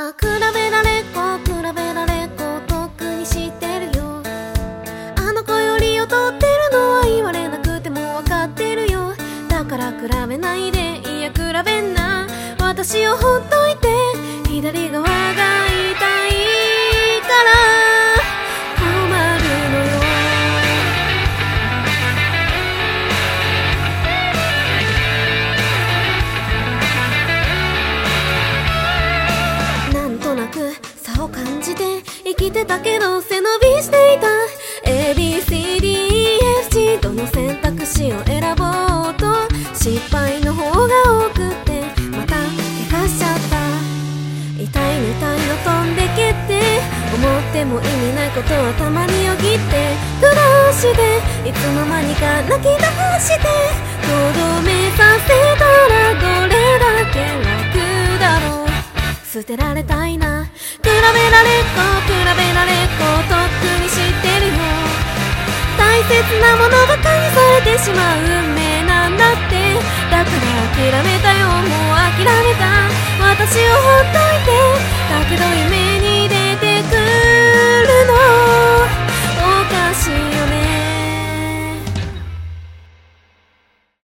比べられっ子比べられっ子とっくに知ってるよ。あの子より劣ってるのは言われなくても分かってるよ。だから比べないで、いや比べんな。私をほっといて、左側が痛いから困るのよ。なんとなく差を感じて生きてたけど背伸びしていた。 ABCDEFG どの選択肢を選ぼうと失敗の方が多くてまた怪我しちゃった。痛いの痛いの飛んでけって思っても意味ないことはたまによぎって苦労していつの間にか泣き出してとどめさせたらどれだけ楽だろう。捨てられたいな。比べられっ子比べられっ子とっくに知ってるよ。大切なものばかりされてしまう運命なんだって。だから諦めたよ、もう諦めた。私をほっといてだけど夢に出